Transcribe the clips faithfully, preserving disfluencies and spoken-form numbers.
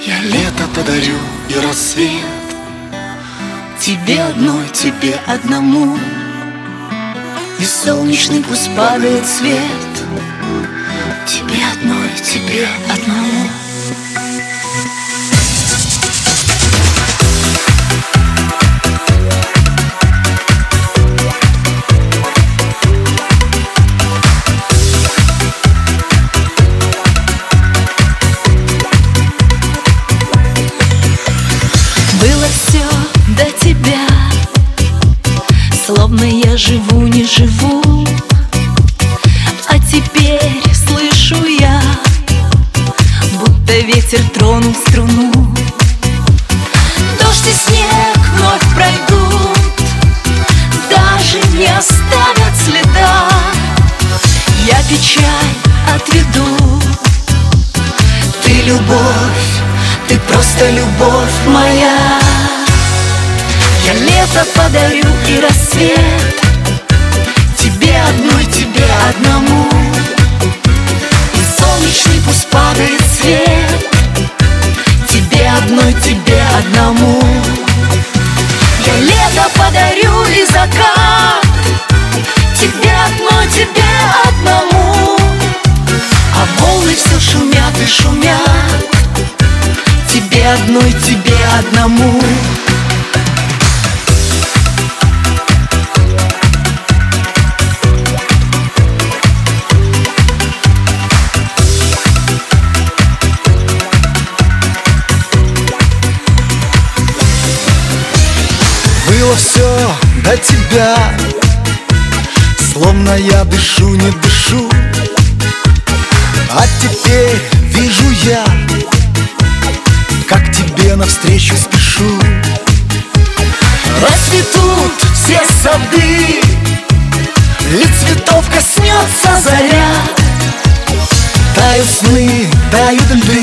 Я лето подарю и рассвет тебе одной, тебе одному. И солнечный пусть падает свет тебе одной, тебе одному. Было все до тебя, словно я живу, не живу. А теперь слышу я, будто ветер тронул струну. Дождь и снег вновь пройдут, даже не оставят следа. Я печаль отведу, ты любовь, ты просто любовь моя. Я лето подарю и рассвет тебе одной, тебе одному. И солнечный пусть падает свет тебе одной, тебе одному. Я лето подарю и закат тебе одной, тебе одному. А волны все шумят и шумят тебе одной, тебе одному. Было все до тебя, словно я дышу, не дышу. А теперь вижу я, как тебе навстречу спешу. Расцветут все сады, ли цветов коснется заря. Тают сны, тают льды,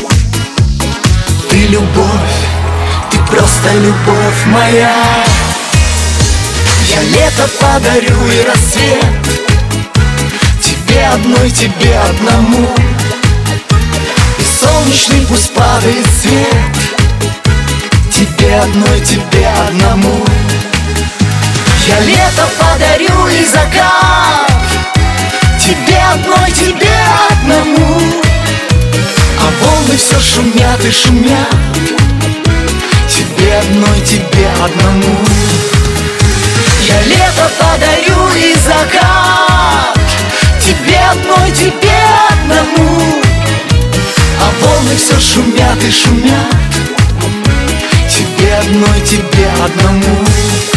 ты любовь, ты просто любовь моя. Я лето подарю и рассвет тебе одной, тебе одному. И солнечный пусть падает свет тебе одной, тебе одному. Я лето подарю и закат тебе одной, тебе одному. А волны все шумят и шумят тебе одной, тебе одному. Я лето подарю и закат тебе одной, тебе одному. А волны все шумят и шумят тебе одной, тебе одному.